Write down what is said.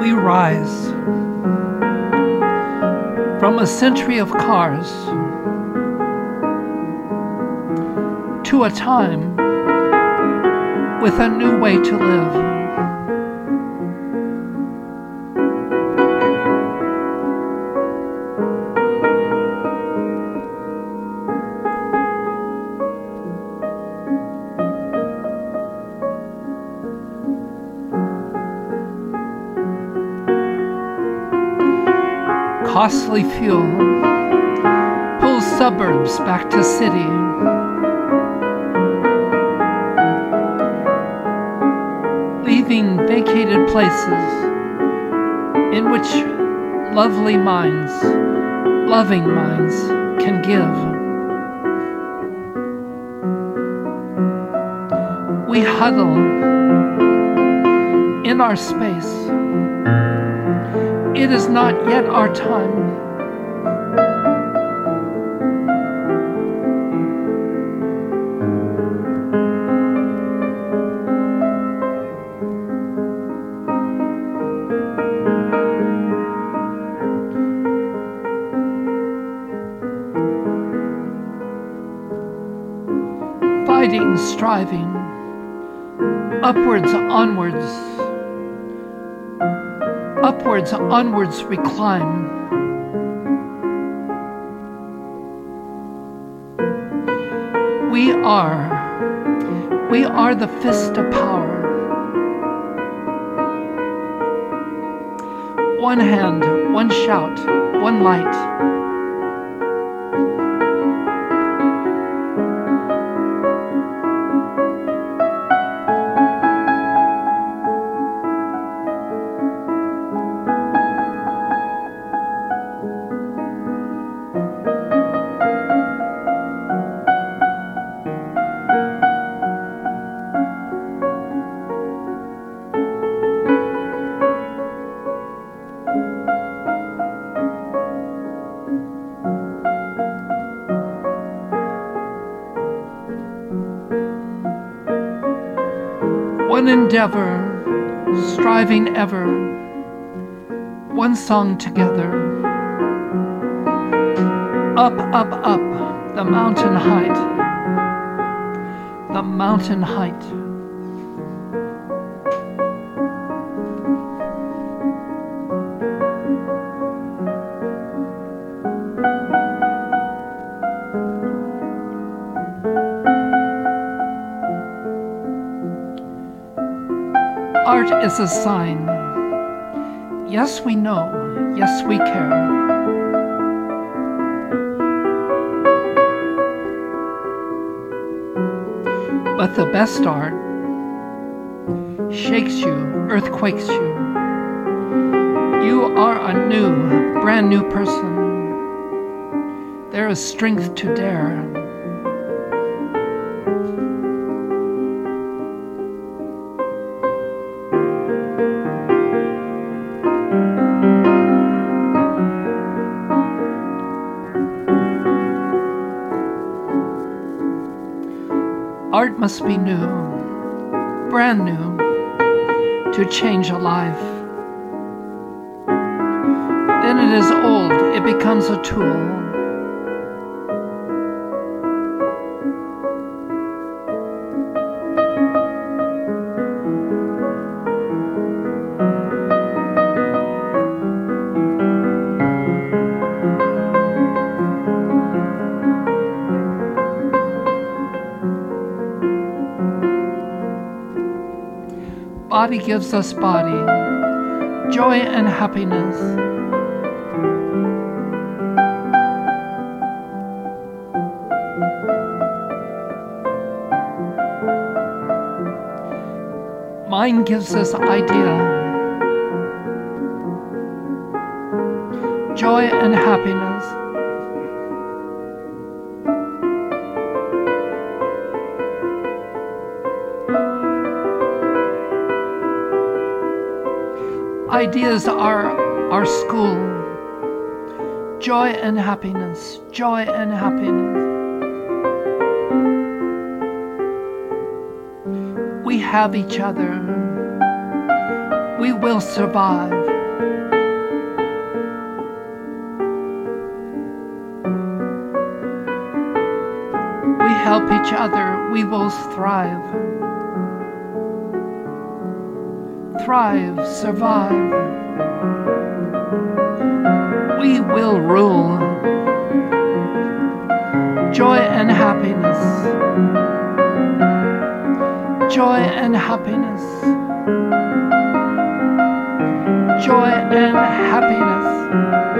We rise from a century of cars to a time with a new way to live. Costly fuel pulls suburbs back to city. Leaving vacated places in which loving minds can give. We huddle in our space. It is not yet our time. Fighting, striving, upwards, onwards we climb. We are the fist of power. One hand, one shout, one light. One endeavor, striving ever, one song together. Up, up, up, the mountain height, the mountain height. Art is a sign. Yes, we know. Yes, we care. But the best art shakes you, earthquakes you. You are a brand new person. There is strength to dare. Art must be new, brand new, to change a life. Then it is old, it becomes a tool. Body gives us body, joy and happiness. Mind gives us idea, joy and happiness. Ideas are our school. Joy and happiness, joy and happiness. We have each other. We will survive. help each other, we will thrive. Thrive, survive. We will rule. Joy and happiness. Joy and happiness. Joy and happiness.